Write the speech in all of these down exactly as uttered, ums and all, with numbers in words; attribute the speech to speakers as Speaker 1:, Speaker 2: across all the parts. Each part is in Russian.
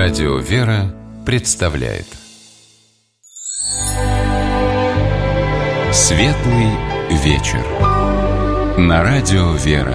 Speaker 1: Радио «Вера» представляет Светлый вечер на Радио «Вера».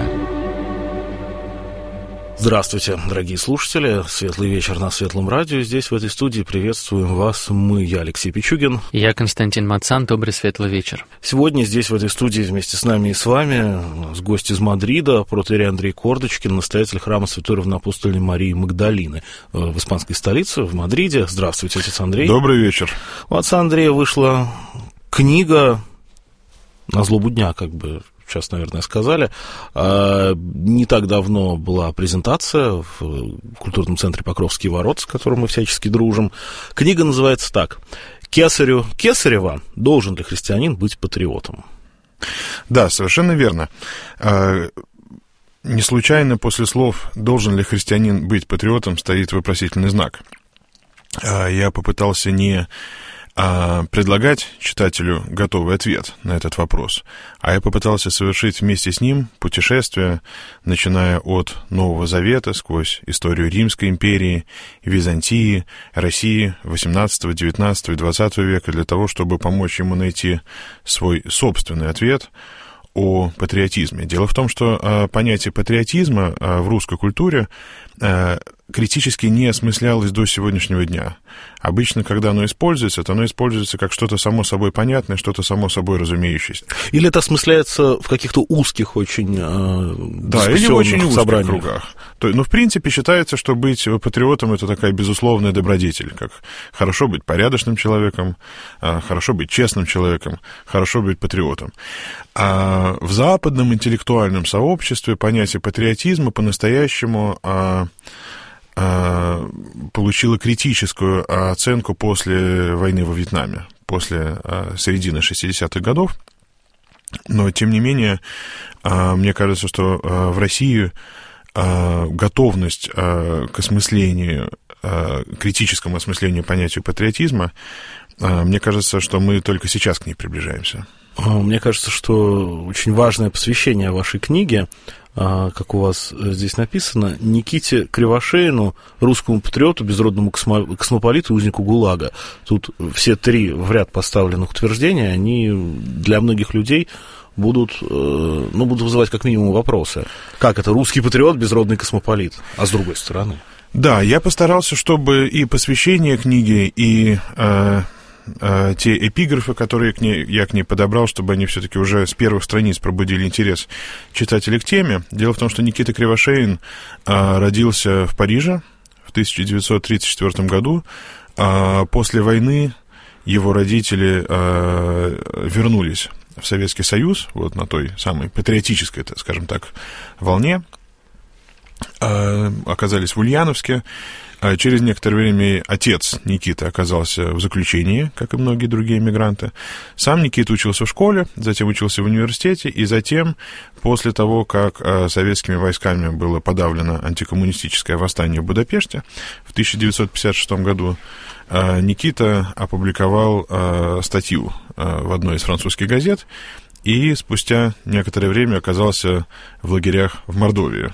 Speaker 2: Здравствуйте, дорогие слушатели. Светлый вечер на Светлом радио. Здесь, в этой студии, приветствуем вас мы, я, Алексей Пичугин.
Speaker 3: Я, Константин Мацан. Добрый светлый вечер.
Speaker 2: Сегодня здесь, в этой студии, вместе с нами и с вами, у нас гость из Мадрида, протоиерей Андрей Кордочкин, настоятель храма Святой Равноапостольной Марии Магдалины в испанской столице, в Мадриде. Здравствуйте, отец Андрей.
Speaker 4: Добрый вечер.
Speaker 2: У отца Андрея вышла книга «На злобу дня», как бы сейчас, наверное, сказали. Не так давно была презентация в культурном центре Покровские ворота, с которым мы всячески дружим. Книга называется так: «Кесарю Кесарева. Должен ли христианин быть патриотом?»
Speaker 4: Да, совершенно верно. Не случайно после слов «должен ли христианин быть патриотом» стоит вопросительный знак. Я попытался не предлагать читателю готовый ответ на этот вопрос, а я попытался совершить вместе с ним путешествие, начиная от Нового Завета, сквозь историю Римской империи, Византии, России восемнадцатого, девятнадцатого и двадцатого века, для того, чтобы помочь ему найти свой собственный ответ о патриотизме. Дело в том, что понятие патриотизма в русской культуре критически не осмыслялось до сегодняшнего дня. Обычно, когда оно используется, то оно используется как что-то само собой понятное, что-то само собой разумеющееся.
Speaker 2: Или это осмысляется в каких-то узких очень э,
Speaker 4: да, или в очень узких собраниях. Кругах. То, ну, в принципе, считается, что быть патриотом — это такая безусловная добродетель, как хорошо быть порядочным человеком, хорошо быть честным человеком, хорошо быть патриотом. А в западном интеллектуальном сообществе понятие патриотизма по-настоящему а, а, получило критическую оценку после войны во Вьетнаме, после а, середины шестидесятых годов. Но, тем не менее, а, мне кажется, что а, в России а, готовность а, к осмыслению, а, критическому осмыслению понятия патриотизма, а, мне кажется, что мы только сейчас к ней приближаемся.
Speaker 2: Мне кажется, что очень важное посвящение вашей книге, как у вас здесь написано, Никите Кривошеину, русскому патриоту, безродному космополиту и узнику ГУЛАГа. Тут все три в ряд поставленных утверждения, они для многих людей будут, ну, будут вызывать как минимум вопросы. Как это русский патриот, безродный космополит? А с другой стороны?
Speaker 4: Да, я постарался, чтобы и посвящение книги, и э, э, те эпиграфы, которые к ней, я к ней подобрал, чтобы они все-таки уже с первых страниц пробудили интерес читателей к теме. Дело в том, что Никита Кривошеин э, родился в Париже в тысяча девятьсот тридцать четвёртом году. Э, после войны его родители э, вернулись в Советский Союз, вот на той самой патриотической, скажем так, волне, оказались в Ульяновске. Через некоторое время отец Никиты оказался в заключении, как и многие другие мигранты. Сам Никита учился в школе, затем учился в университете, и затем, после того, как советскими войсками было подавлено антикоммунистическое восстание в Будапеште, в тысяча девятьсот пятьдесят шестом году Никита опубликовал статью в одной из французских газет и спустя некоторое время оказался в лагерях в Мордовии,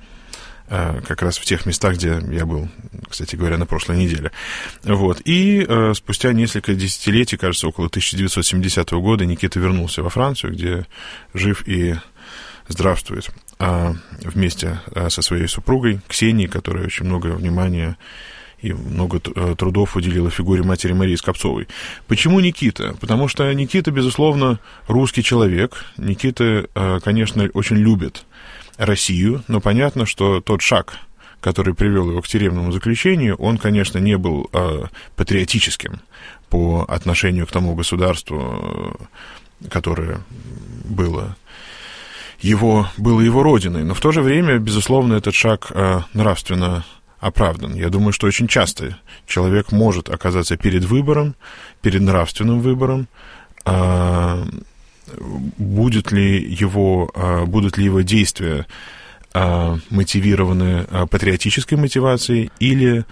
Speaker 4: как раз в тех местах, где я был, кстати говоря, на прошлой неделе. Вот. И э, спустя несколько десятилетий, кажется, около тысяча девятьсот семидесятого года, Никита вернулся во Францию, где жив и здравствует, а, вместе а, со своей супругой Ксенией, которая очень много внимания и много трудов уделила фигуре матери Марии Скопцовой. Почему Никита? Потому что Никита, безусловно, русский человек. Никита, конечно, очень любит Россию, но понятно, что тот шаг, который привел его к тюремному заключению, он, конечно, не был патриотическим по отношению к тому государству, которое было его, было его родиной. Но в то же время, безусловно, этот шаг нравственно оправдан. Я думаю, что очень часто человек может оказаться перед выбором, перед нравственным выбором, будет ли его, будут ли его действия мотивированы патриотической мотивацией или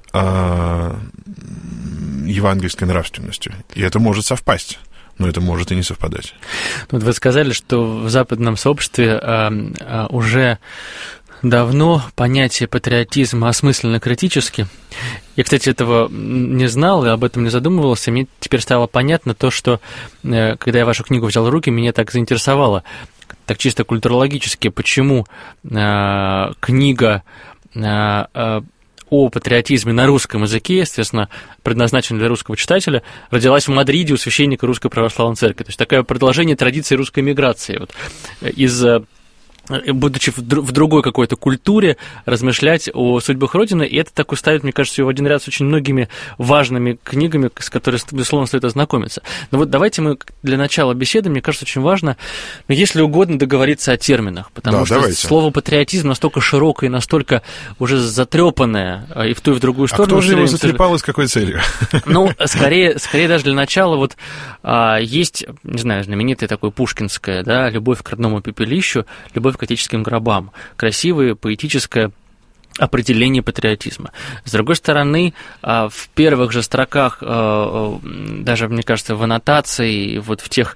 Speaker 4: евангельской нравственностью. И это может совпасть. но это может и не совпадать.
Speaker 3: Вот вы сказали, что в западном сообществе а, а, уже давно понятие патриотизма осмысленно критически. Я, кстати, этого не знал и об этом не задумывался. Мне теперь стало понятно то, что, когда я вашу книгу взял в руки, меня так заинтересовало, так чисто культурологически, почему э, книга э, э, о патриотизме на русском языке, естественно, предназначена для русского читателя, родилась в Мадриде у священника Русской Православной Церкви. То есть такое продолжение традиции русской миграции. Вот, из... будучи в другой какой-то культуре, размышлять о судьбах Родины, и это так ставит, мне кажется, ее в один ряд с очень многими важными книгами, с которыми, безусловно, стоит ознакомиться. Но вот давайте мы для начала беседы, мне кажется, очень важно, ну, если угодно, договориться о терминах, потому да, что давайте. Слово патриотизм настолько широкое и настолько уже затрепанное и в ту, и в другую сторону.
Speaker 4: А кто же его затрепал и с какой целью?
Speaker 3: Ну, скорее, скорее даже для начала, вот а, есть, не знаю, знаменитое такое пушкинское, да, «Любовь к родному пепелищу», «Любовь к отеческим гробам». Красивое, поэтическое определение патриотизма. С другой стороны, в первых же строках, даже, мне кажется, в аннотации, вот в тех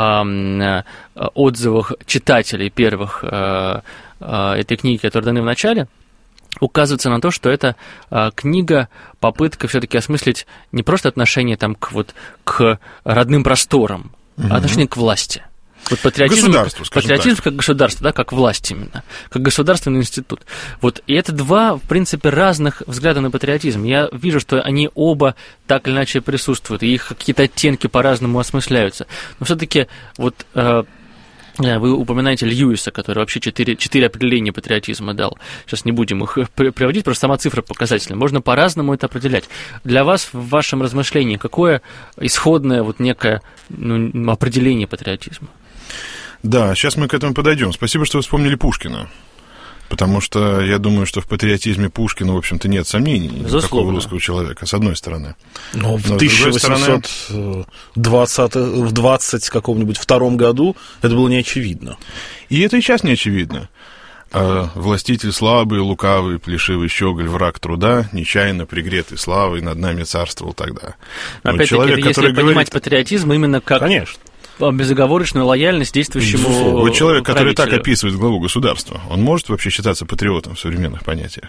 Speaker 3: отзывах читателей первых этой книги, которые даны в начале, указывается на то, что это книга, попытка все-таки осмыслить не просто отношение там, к, вот, к родным просторам, угу. а отношение к власти. Вот патриотизм, патриотизм как государство, да, как власть именно, как государственный институт. Вот, и это два, в принципе, разных взгляда на патриотизм. Я вижу, что они оба так или иначе присутствуют, и их какие-то оттенки по-разному осмысляются. Но все-таки вот э, вы упоминаете Льюиса, который вообще четыре, четыре определения патриотизма дал. Сейчас не будем их приводить, просто сама цифра показательная. Можно по-разному это определять. Для вас в вашем размышлении какое исходное вот некое ну, определение патриотизма?
Speaker 4: Да, сейчас мы к этому подойдем. Спасибо, что вы вспомнили Пушкина. Потому что я думаю, что в патриотизме Пушкина, в общем-то, нет сомнений никакого русского человека, с одной стороны.
Speaker 2: Но в тысяча восемьсот двадцать каком-нибудь втором году это было неочевидно.
Speaker 4: И это и сейчас не очевидно. Властитель слабый, лукавый, плешивый щеголь, враг труда, нечаянно пригретый славой, над нами царствовал тогда.
Speaker 3: Опять-таки, человек, это если понимать говорит... патриотизм именно как...
Speaker 2: Конечно.
Speaker 3: Безоговорочную лояльность действующему
Speaker 4: Вот человек, который так описывает главу государства, он может вообще считаться патриотом в современных понятиях?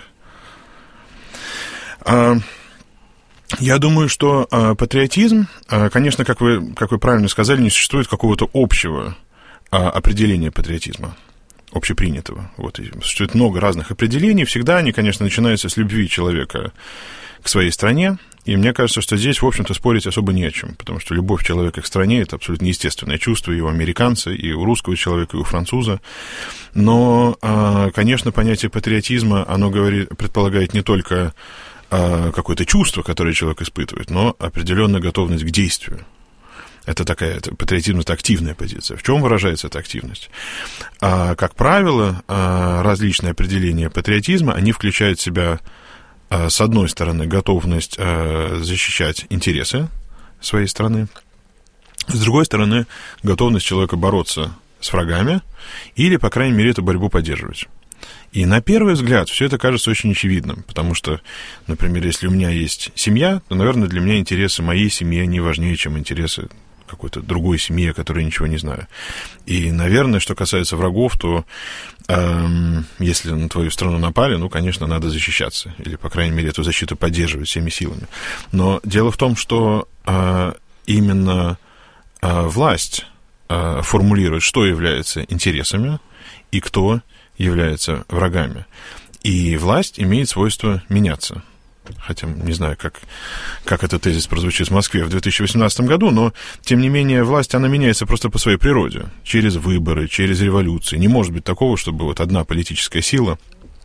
Speaker 4: Я думаю, что патриотизм, конечно, как вы, как вы правильно сказали, не существует какого-то общего определения патриотизма, общепринятого. Вот, и существует много разных определений, всегда они, конечно, начинаются с любви человека к своей стране, и мне кажется, что здесь, в общем-то, спорить особо не о чем, потому что любовь человека к стране – это абсолютно естественное чувство и у американца, и у русского человека, и у француза. Но, конечно, понятие патриотизма, оно говорит, предполагает не только какое-то чувство, которое человек испытывает, но определенную готовность к действию. Это такая, это, патриотизм – это активная позиция. В чем выражается эта активность? А, как правило, различные определения патриотизма, они включают в себя, с одной стороны, готовность защищать интересы своей страны, с другой стороны, готовность человека бороться с врагами или, по крайней мере, эту борьбу поддерживать. И на первый взгляд все это кажется очень очевидным, потому что, например, если у меня есть семья, то, наверное, для меня интересы моей семьи не важнее, чем интересы какой-то другой семьи, о которой я ничего не знаю. И, наверное, что касается врагов, то эм, если на твою страну напали, ну, конечно, надо защищаться, или, по крайней мере, эту защиту поддерживать всеми силами. Но дело в том, что э, именно э, власть э, формулирует, что является интересами и кто является врагами. И власть имеет свойство меняться. Хотя не знаю, как, как этот тезис прозвучит в Москве в две тысячи восемнадцатом году, но, тем не менее, власть, она меняется просто по своей природе. Через выборы, через революции. Не может быть такого, чтобы вот одна политическая сила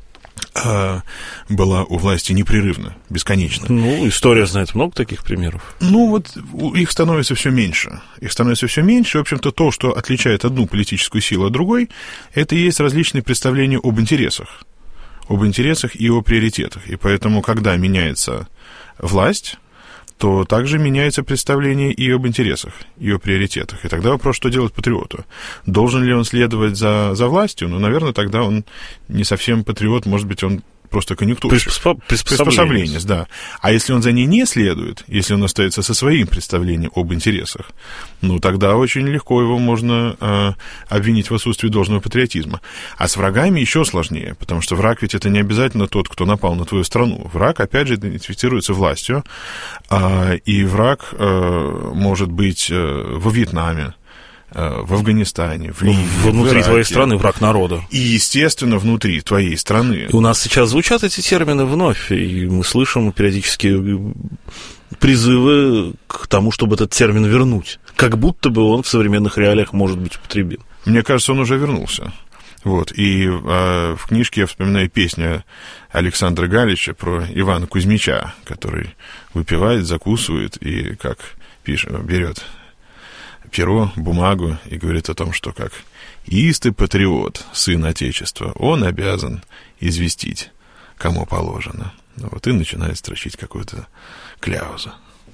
Speaker 4: э, была у власти непрерывно, бесконечно.
Speaker 2: Ну, история знает много таких примеров.
Speaker 4: Ну, вот их становится все меньше. Их становится все меньше. В общем-то, то, что отличает одну политическую силу от другой, это и есть различные представления об интересах. об интересах и о приоритетах. И поэтому, когда меняется власть, то также меняется представление и об интересах, и о приоритетах. И тогда вопрос, что делать патриоту? Должен ли он следовать за, за властью? Ну, наверное, тогда он не совсем патриот, может быть, он просто конъюнктурщик.
Speaker 2: Приспособ...
Speaker 4: Приспособление, да. А если он за ней не следует, если он остается со своим представлением об интересах, ну, тогда очень легко его можно э, обвинить в отсутствии должного патриотизма. А с врагами еще сложнее, потому что враг ведь это не обязательно тот, кто напал на твою страну. Враг, опять же, идентифицируется властью, э, и враг э, может быть э, во Вьетнаме, в Афганистане, в Ливии,
Speaker 2: внутри
Speaker 4: в
Speaker 2: твоей страны враг народа.
Speaker 4: И, естественно, внутри твоей страны.
Speaker 2: И у нас сейчас звучат эти термины вновь, и мы слышим периодически призывы к тому, чтобы этот термин вернуть. Как будто бы он в современных реалиях может быть употребим.
Speaker 4: Мне кажется, он уже вернулся. Вот. И э, в книжке я вспоминаю песню Александра Галича про Ивана Кузьмича, который выпивает, закусывает и, как пишет, берет перо, бумагу и говорит о том, что как истый патриот, сын Отечества, он обязан известить, кому положено. Вот и начинает строчить какую-то кляузу.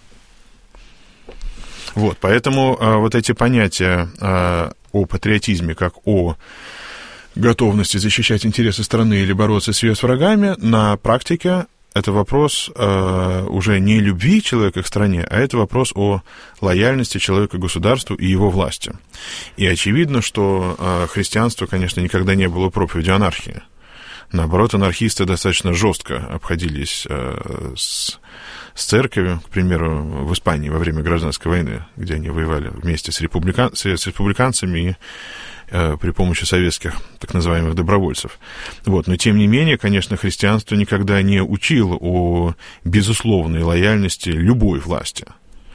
Speaker 4: Вот, поэтому а, вот эти понятия а, о патриотизме как о готовности защищать интересы страны или бороться с ее с врагами на практике это вопрос э, уже не любви человека к стране, а это вопрос о лояльности человека к государству и его власти. И очевидно, что э, христианство, конечно, никогда не было проповедью анархии. Наоборот, анархисты достаточно жестко обходились э, с, с церковью, к примеру, в Испании во время гражданской войны, где они воевали вместе с, республикан... с республиканцами и при помощи советских так называемых добровольцев. Вот. Но, тем не менее, конечно, христианство никогда не учило о безусловной лояльности любой власти.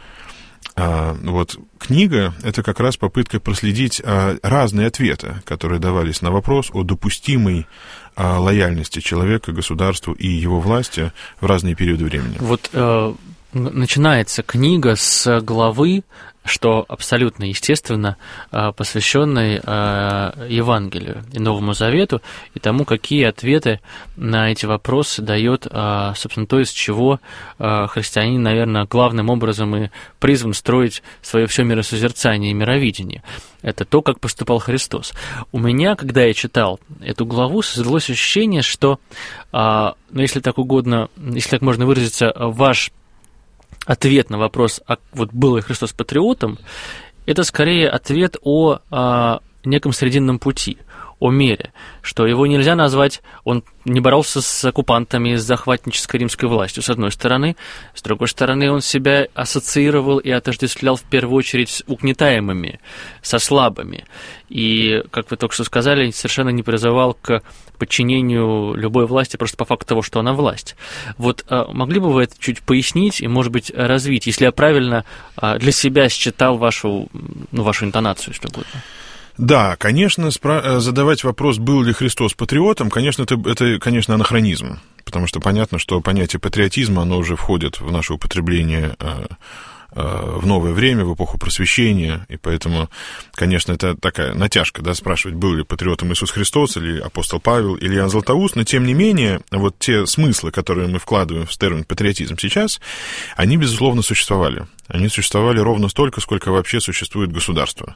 Speaker 4: А вот книга — это как раз попытка проследить разные ответы, которые давались на вопрос о допустимой лояльности человека, государству и его власти в разные периоды времени.
Speaker 3: Вот э, начинается книга с главы, что абсолютно естественно, посвященной Евангелию и Новому Завету, и тому, какие ответы на эти вопросы дает, собственно, то, из чего христианин, наверное, главным образом и призван строить свое все миросозерцание и мировидение. Это то, как поступал Христос. У меня, когда я читал эту главу, создалось ощущение, что, ну, если так угодно, если так можно выразиться, ваш ответ на вопрос, а вот был ли Христос патриотом, это скорее ответ о, о неком срединном пути, о мере, что его нельзя назвать, он не боролся с оккупантами, с захватнической римской властью, с одной стороны, с другой стороны, он себя ассоциировал и отождествлял в первую очередь с угнетаемыми, со слабыми, и, как вы только что сказали, совершенно не призывал к подчинению любой власти просто по факту того, что она власть. Вот могли бы вы это чуть пояснить и, может быть, развить, если я правильно для себя считал вашу, ну, вашу интонацию, если угодно?
Speaker 4: Да, конечно, спра- задавать вопрос, был ли Христос патриотом, конечно, это, это, конечно, анахронизм, потому что понятно, что понятие патриотизма, оно уже входит в наше употребление э, э, в новое время, в эпоху просвещения, и поэтому, конечно, это такая натяжка, да, спрашивать, был ли патриотом Иисус Христос, или апостол Павел, или Иоанн Златоуст, но, тем не менее, вот те смыслы, которые мы вкладываем в термин патриотизм сейчас, они, безусловно, существовали. Они существовали ровно столько, сколько вообще существует государство.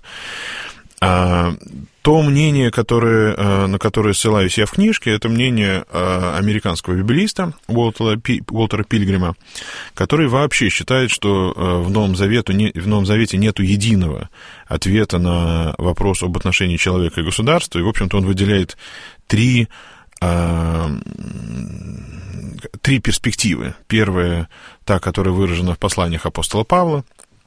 Speaker 4: А, то мнение, которое, на которое ссылаюсь я в книжке, это мнение американского библеиста Уолтера, Пи, Уолтера Пильгрима, который вообще считает, что в Новом Завете, в Новом Завете нету единого ответа на вопрос об отношении человека и государства, и, в общем-то, он выделяет три, три перспективы. Первая, та, которая выражена в посланиях апостола Павла,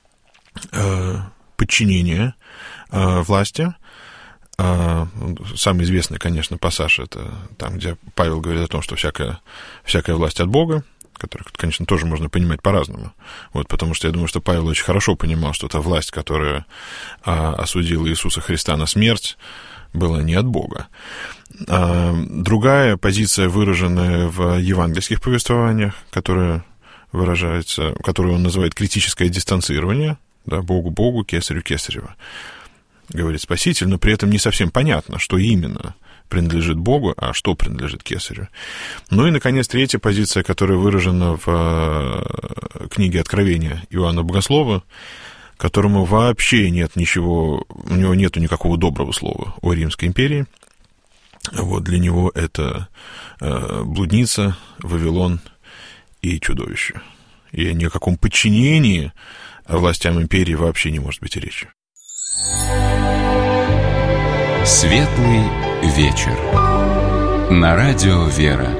Speaker 4: подчинение власти. Самый известный, конечно, пассаж — это там, где Павел говорит о том, что всякая, всякая власть от Бога, которую, конечно, тоже можно понимать по-разному. Вот, потому что я думаю, что Павел очень хорошо понимал, что та власть, которая осудила Иисуса Христа на смерть, была не от Бога. Другая позиция, выраженная в евангельских повествованиях, которая выражается, которую он называет критическое дистанцирование, да, Богу Богу, кесарю кесарева, говорит Спаситель, но при этом не совсем понятно, что именно принадлежит Богу, а что принадлежит кесарю. Ну и, наконец, третья позиция, которая выражена в книге Откровения Иоанна Богослова, которому вообще нет ничего, у него нету никакого доброго слова о Римской империи, Вот для него это э, блудница, Вавилон и чудовище. И ни о каком подчинении властям империи вообще не может быть и речи.
Speaker 1: Светлый вечер. На радио «Вера».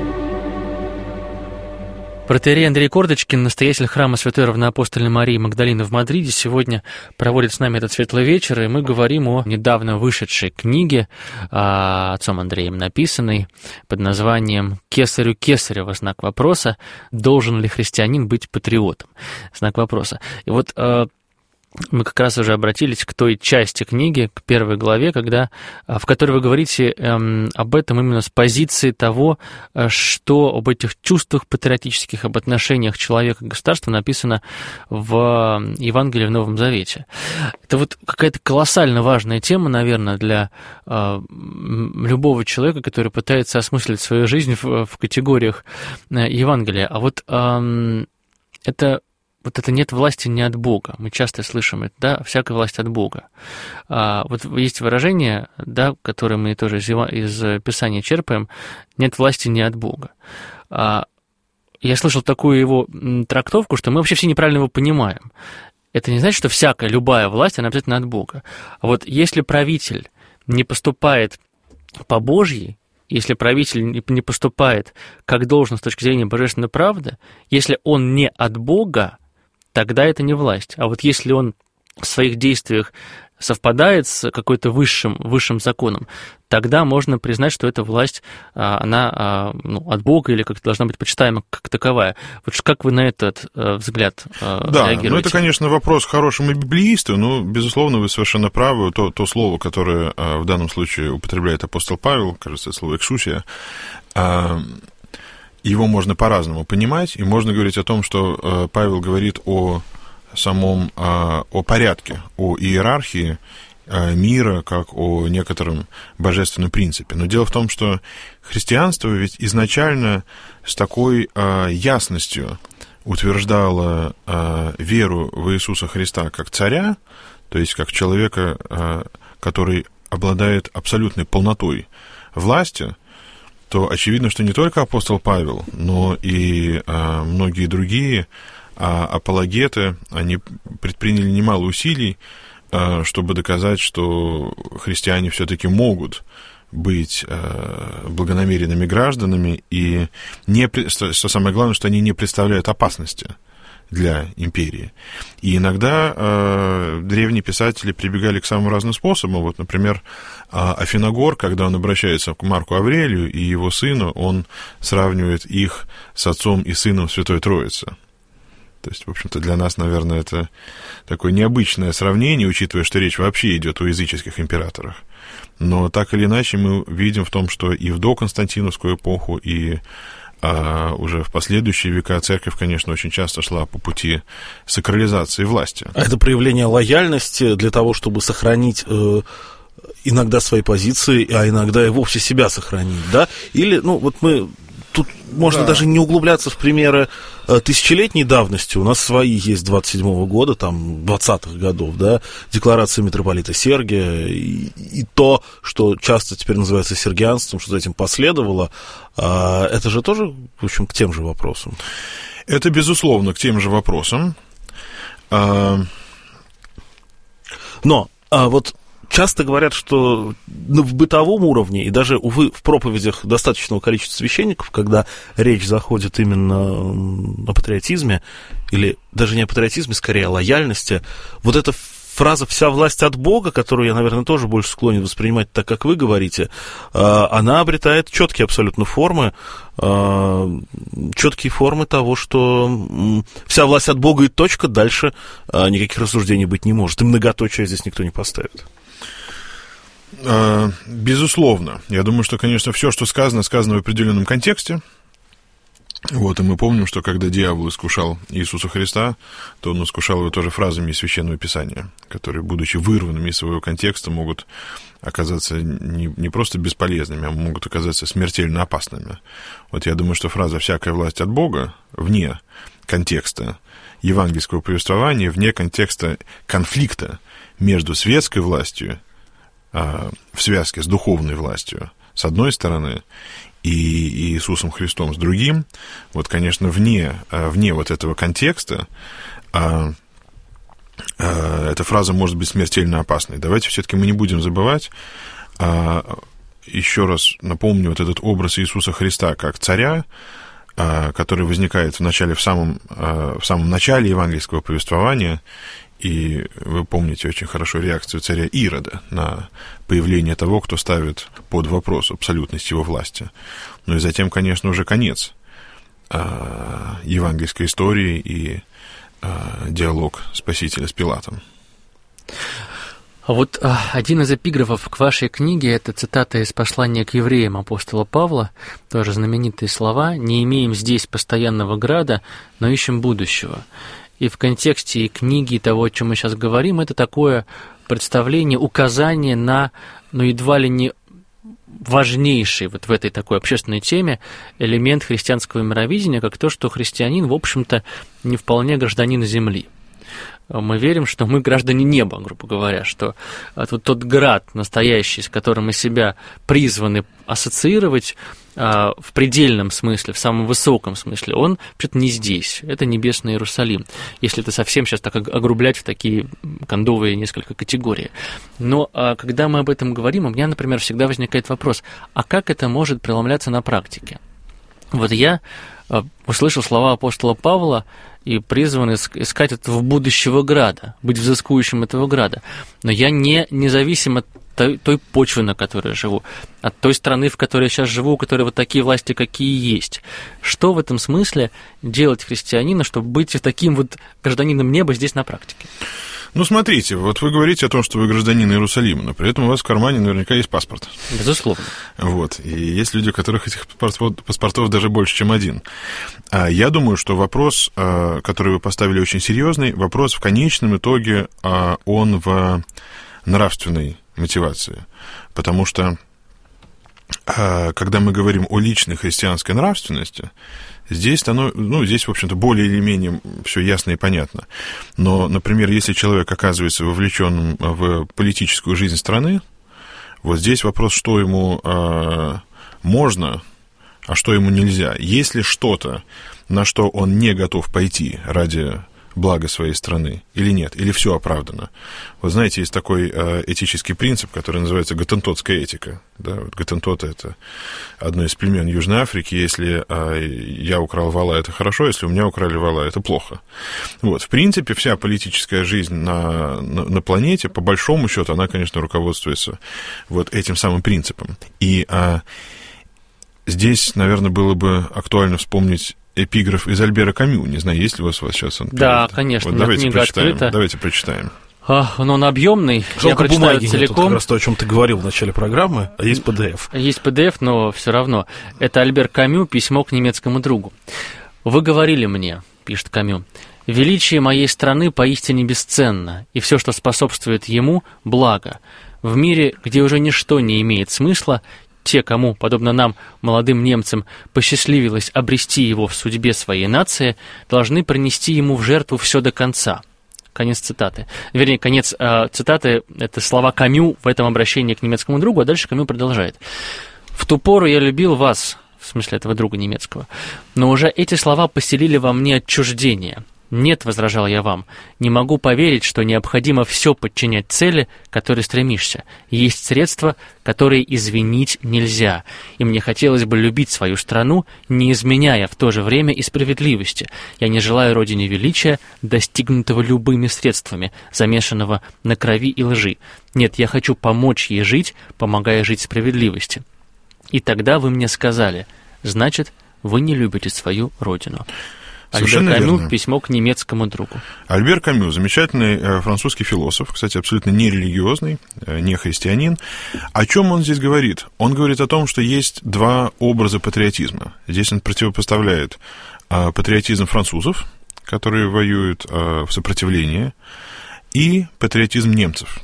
Speaker 3: Протоиерей Андрей Кордочкин, настоятель храма Святой Равноапостольной Марии Магдалины в Мадриде, сегодня проводит с нами этот светлый вечер, и мы говорим о недавно вышедшей книге, отцом Андреем написанной, под названием «Кесарю Кесарева. Знак вопроса. Должен ли христианин быть патриотом?» Знак вопроса. И вот мы как раз уже обратились к той части книги, к первой главе, когда, в которой вы говорите эм, об этом именно с позиции того, что об этих чувствах патриотических, об отношениях человека и государства написано в Евангелии в Новом Завете. Это вот какая-то колоссально важная тема, наверное, для э, любого человека, который пытается осмыслить свою жизнь в, в категориях Евангелия. А вот э, это... Вот это «нет власти не от Бога». Мы часто слышим это, да, всякая власть от Бога. А, вот есть выражение, да, которое мы тоже из, из Писания черпаем, «нет власти не от Бога». А, я слышал такую его трактовку, что мы вообще все неправильно его понимаем. Это не значит, что всякая, любая власть, она обязательно от Бога. А вот если правитель не поступает по Божьей, если правитель не поступает как должно с точки зрения божественной правды, если он не от Бога, тогда это не власть. А вот если он в своих действиях совпадает с какой-то высшим, высшим законом, тогда можно признать, что эта власть, она ну, от Бога или как должна быть почитаема как таковая. Вот как вы на этот взгляд
Speaker 4: да, реагируете? Да, ну это, конечно, вопрос к хорошему библеисту, но, безусловно, вы совершенно правы. То, то слово, которое в данном случае употребляет апостол Павел, кажется, это слово «эксусия», его можно по-разному понимать, и можно говорить о том, что Павел говорит о самом, о порядке, о иерархии мира, как о некотором божественном принципе. Но дело в том, что христианство ведь изначально с такой ясностью утверждало веру в Иисуса Христа как царя, то есть как человека, который обладает абсолютной полнотой власти, то очевидно, что не только апостол Павел, но и а, многие другие а, апологеты, они предприняли немало усилий, а, чтобы доказать, что христиане все-таки могут быть а, благонамеренными гражданами, и, не, что самое главное, что они не представляют опасности для империи. И иногда э, древние писатели прибегали к самым разным способам. Вот, например, э, Афиногор, когда он обращается к Марку Аврелию и его сыну, он сравнивает их с отцом и сыном Святой Троицы. То есть, в общем-то, для нас, наверное, это такое необычное сравнение, учитывая, что речь вообще идет о языческих императорах. Но так или иначе мы видим в том, что и в доконстантиновскую эпоху, и а уже в последующие века церковь, конечно, очень часто шла по пути сакрализации власти. А
Speaker 2: это проявление лояльности для того, чтобы сохранить э, иногда свои позиции, а иногда и вовсе себя сохранить, да? Или, ну, вот мы... Тут можно да. даже не углубляться в примеры э, тысячелетней давности. У нас свои есть двадцать седьмого года, там, двадцатых годов, да, декларация митрополита Сергия, и, и то, что часто теперь называется сергианством, что за этим последовало, э, это же тоже, в общем, к тем же вопросам.
Speaker 4: Это, безусловно, к тем же вопросам. А...
Speaker 2: Но, а вот... Часто говорят, что в бытовом уровне, и даже, увы, в проповедях достаточного количества священников, когда речь заходит именно о патриотизме, или даже не о патриотизме, скорее о лояльности, вот эта фраза «вся власть от Бога», которую я, наверное, тоже больше склонен воспринимать так, как вы говорите, она обретает четкие абсолютно формы, четкие формы того, что вся власть от Бога и точка, дальше никаких рассуждений быть не может, и многоточие здесь никто не поставит.
Speaker 4: Безусловно. Я думаю, что, конечно, все, что сказано, сказано в определенном контексте. Вот, и мы помним, что когда дьявол искушал Иисуса Христа, то он искушал его тоже фразами из Священного Писания, которые, будучи вырванными из своего контекста, могут оказаться не, не просто бесполезными, а могут оказаться смертельно опасными. Вот я думаю, что фраза «всякая власть от Бога» вне контекста евангельского повествования, вне контекста конфликта между светской властью в связке с духовной властью, с одной стороны, и Иисусом Христом с другим, вот, конечно, вне, вне вот этого контекста, эта фраза может быть смертельно опасной. Давайте все-таки мы не будем забывать, еще раз напомню вот этот образ Иисуса Христа как царя, который возникает в начале, в самом, в самом начале евангельского повествования, и вы помните очень хорошо реакцию царя Ирода на появление того, кто ставит под вопрос абсолютность его власти. Ну и затем, конечно, уже конец евангельской истории и диалог Спасителя с Пилатом.
Speaker 3: А вот а, один из эпиграфов к вашей книге – это цитата из послания к евреям апостола Павла, тоже знаменитые слова: «Не имеем здесь постоянного града, но ищем будущего». И в контексте и книги, и того, о чем мы сейчас говорим, это такое представление, указание на, ну, едва ли не важнейший вот в этой такой общественной теме элемент христианского мировидения, как то, что христианин, в общем-то, не вполне гражданин земли. Мы верим, что мы граждане неба, грубо говоря, что вот тот град настоящий, с которым мы себя призваны ассоциировать в предельном смысле, в самом высоком смысле, он вообще-то не здесь, это небесный Иерусалим, если это совсем сейчас так огрублять в такие кондовые несколько категорий. Но когда мы об этом говорим, у меня, например, всегда возникает вопрос, а как это может преломляться на практике? Вот я услышал слова апостола Павла и призван искать этого будущего града, быть взыскующим этого града. Но я не независим от той, той почвы, на которой я живу, от той страны, в которой я сейчас живу, у которой вот такие власти, какие есть. Что в этом смысле делать христианину, чтобы быть таким вот гражданином неба здесь на практике?
Speaker 4: Ну, смотрите, вот вы говорите о том, что вы гражданин Иерусалима, но при этом у вас в кармане наверняка есть паспорт.
Speaker 3: Безусловно.
Speaker 4: Вот, и есть люди, у которых этих паспортов, паспортов даже больше, чем один. Я думаю, что вопрос, который вы поставили, очень серьезный, вопрос в конечном итоге, он в нравственной мотивации, потому что, когда мы говорим о личной христианской нравственности, Здесь, ну, здесь, в общем-то, более или менее все ясно и понятно. Но, например, если человек оказывается вовлеченным в политическую жизнь страны, вот здесь вопрос, что ему э, можно, а что ему нельзя. Есть ли что-то, на что он не готов пойти ради блага своей страны, или нет, или все оправдано. Вот знаете, есть такой э, этический принцип, который называется готентотская этика. Да, вот готентоты — это одно из племен Южной Африки. Если э, я украл вала, это хорошо, если у меня украли вала, это плохо. Вот, в принципе, вся политическая жизнь на, на, на планете, по большому счету, она, конечно, руководствуется вот этим самым принципом. И э, здесь, наверное, было бы актуально вспомнить эпиграф из Альбера Камю. Не знаю, есть ли у вас, у вас сейчас он?
Speaker 3: Да,
Speaker 4: перед...
Speaker 3: конечно.
Speaker 4: Вот давайте прочитаем.
Speaker 3: Открыта.
Speaker 4: Давайте прочитаем.
Speaker 3: А, но он объемный.
Speaker 2: Жалко,
Speaker 3: я прочитаю
Speaker 2: бумаги
Speaker 3: целиком.
Speaker 2: Нету, как раз то, о чем ты говорил в начале программы, а есть пи ди эф.
Speaker 3: Есть пи ди эф, но все равно. Это Альбер Камю, письмо к немецкому другу. «Вы говорили мне, — пишет Камю, — величие моей страны поистине бесценно, и все, что способствует ему, благо. В мире, где уже ничто не имеет смысла, те, кому, подобно нам, молодым немцам, посчастливилось обрести его в судьбе своей нации, должны принести ему в жертву все до конца». Конец цитаты. Вернее, конец э, цитаты — это слова Камю в этом обращении к немецкому другу, а дальше Камю продолжает. «В ту пору я любил вас», в смысле этого друга немецкого, «но уже эти слова поселили во мне отчуждение. Нет, — возражал я вам, — не могу поверить, что необходимо все подчинять цели, к которой стремишься. Есть средства, которые извинить нельзя, и мне хотелось бы любить свою страну, не изменяя в то же время и справедливости. Я не желаю родине величия, достигнутого любыми средствами, замешанного на крови и лжи. Нет, я хочу помочь ей жить, помогая жить справедливости. И тогда вы мне сказали, значит, вы не любите свою родину».
Speaker 4: Совершенно
Speaker 3: Альбер Камю,
Speaker 4: верно.
Speaker 3: письмо к немецкому другу.
Speaker 4: Альбер Камю, замечательный французский философ, кстати, абсолютно нерелигиозный, не христианин. О чем он здесь говорит? Он говорит о том, что есть два образа патриотизма. Здесь он противопоставляет патриотизм французов, которые воюют в сопротивлении, и патриотизм немцев.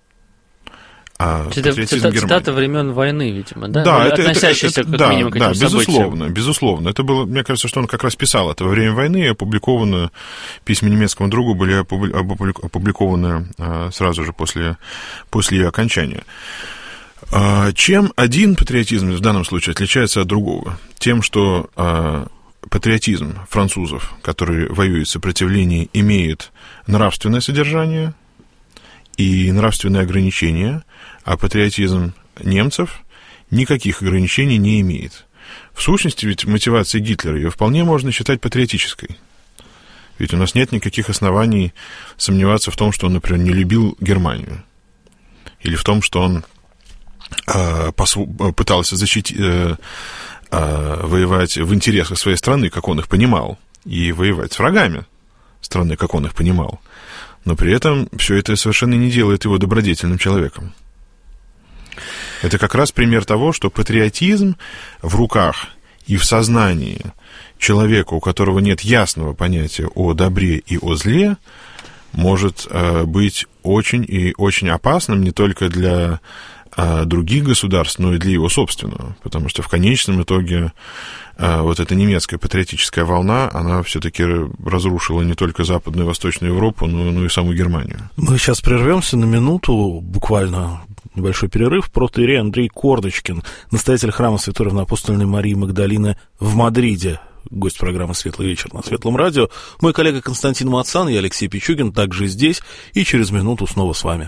Speaker 4: А
Speaker 3: это цитата, цитата времен войны, видимо, да?
Speaker 4: Да,
Speaker 3: Или
Speaker 4: это,
Speaker 3: относящаяся
Speaker 4: это,
Speaker 3: как
Speaker 4: да,
Speaker 3: минимум к этим
Speaker 4: да,
Speaker 3: событиям.
Speaker 4: безусловно, безусловно. Это было, мне кажется, что он как раз писал это во время войны, и опубликованы, письма немецкому другу были опубликованы сразу же после, после ее окончания. Чем один патриотизм в данном случае отличается от другого? Тем, что патриотизм французов, который воюет в сопротивлении, имеет нравственное содержание и нравственные ограничения, а патриотизм немцев никаких ограничений не имеет. В сущности, ведь мотивация Гитлера, ее вполне можно считать патриотической. Ведь у нас нет никаких оснований сомневаться в том, что он, например, не любил Германию. Или в том, что он э, посу- пытался защитить, э, э, воевать в интересах своей страны, как он их понимал, и воевать с врагами страны, как он их понимал. Но при этом все это совершенно не делает его добродетельным человеком. Это как раз пример того, что патриотизм в руках и в сознании человека, у которого нет ясного понятия о добре и о зле, может быть очень и очень опасным не только для других государств, но и для его собственного. Потому что в конечном итоге вот эта немецкая патриотическая волна, она все-таки разрушила не только Западную и Восточную Европу, но, но и саму Германию.
Speaker 2: Мы сейчас прервемся на минуту, буквально небольшой перерыв. Протоиерей Андрей Кордочкин, настоятель храма Святой Равноапостольной Марии Магдалины в Мадриде, гость программы «Светлый вечер» на Светлом радио. Мой коллега Константин Мацан, я Алексей Пичугин, также здесь, и через минуту снова с вами.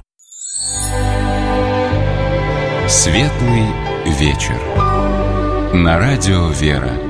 Speaker 1: «Светлый вечер» на радио «Вера».